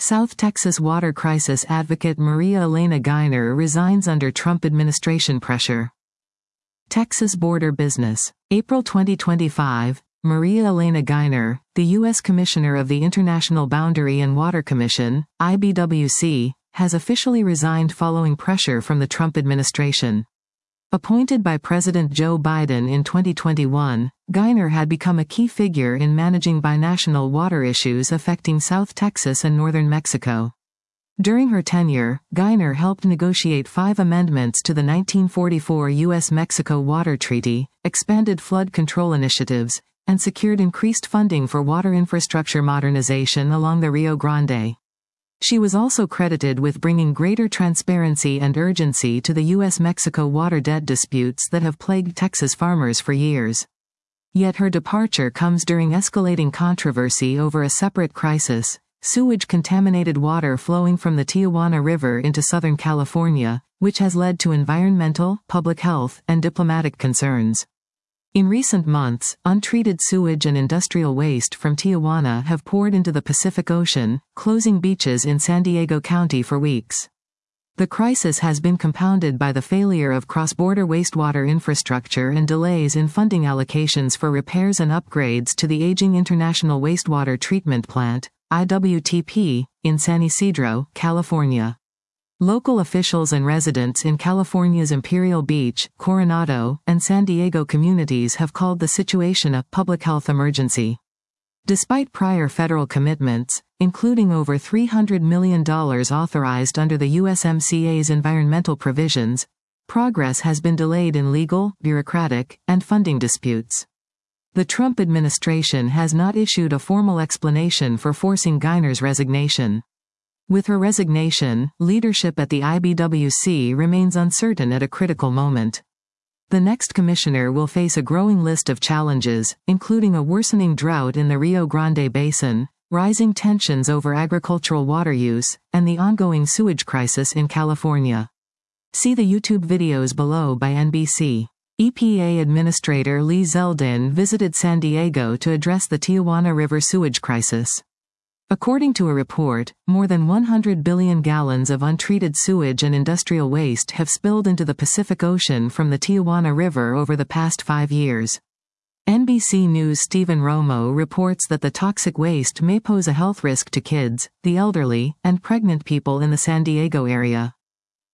South Texas water crisis advocate Maria Elena Geiner resigns under Trump administration pressure. Texas border business. April 2025, Maria Elena Geiner, the U.S. Commissioner of the International Boundary and Water Commission, IBWC, has officially resigned following pressure from the Trump administration. Appointed by President Joe Biden in 2021, Geiner had become a key figure in managing binational water issues affecting South Texas and northern Mexico. During her tenure, Geiner helped negotiate 5 amendments to the 1944 U.S.-Mexico Water Treaty, expanded flood control initiatives, and secured increased funding for water infrastructure modernization along the Rio Grande. She was also credited with bringing greater transparency and urgency to the U.S.-Mexico water debt disputes that have plagued Texas farmers for years. Yet her departure comes during escalating controversy over a separate crisis: sewage-contaminated water flowing from the Tijuana River into Southern California, which has led to environmental, public health, and diplomatic concerns. In recent months, untreated sewage and industrial waste from Tijuana have poured into the Pacific Ocean, closing beaches in San Diego County for weeks. The crisis has been compounded by the failure of cross-border wastewater infrastructure and delays in funding allocations for repairs and upgrades to the aging International Wastewater Treatment Plant, IWTP, in San Ysidro, California. Local officials and residents in California's Imperial Beach, Coronado, and San Diego communities have called the situation a public health emergency. Despite prior federal commitments, including over $300 million authorized under the USMCA's environmental provisions, progress has been delayed in legal, bureaucratic, and funding disputes. The Trump administration has not issued a formal explanation for forcing Geiner's resignation. With her resignation, leadership at the IBWC remains uncertain at a critical moment. The next commissioner will face a growing list of challenges, including a worsening drought in the Rio Grande Basin, rising tensions over agricultural water use, and the ongoing sewage crisis in California. See the YouTube videos below by NBC. EPA Administrator Lee Zeldin visited San Diego to address the Tijuana River sewage crisis. According to a report, more than 100 billion gallons of untreated sewage and industrial waste have spilled into the Pacific Ocean from the Tijuana River over the past 5 years. NBC News' Stephen Romo reports that the toxic waste may pose a health risk to kids, the elderly, and pregnant people in the San Diego area.